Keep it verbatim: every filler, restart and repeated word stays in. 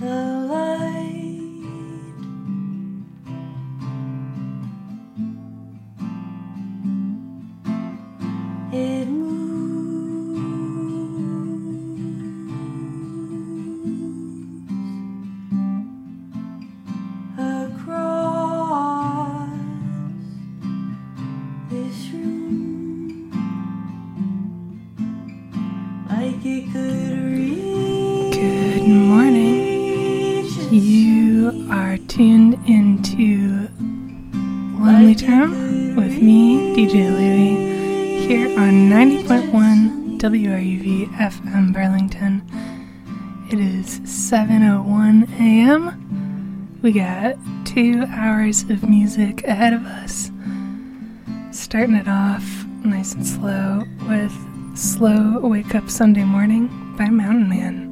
Good morning. You are tuned into Lonely Town with me, D J Louie, here on ninety point one W R U V F M Burlington. It is seven oh one a.m. We got two hours of music ahead of us. Starting it off nice and slow with Slow Wake Up Sunday Morning by Mountain Man.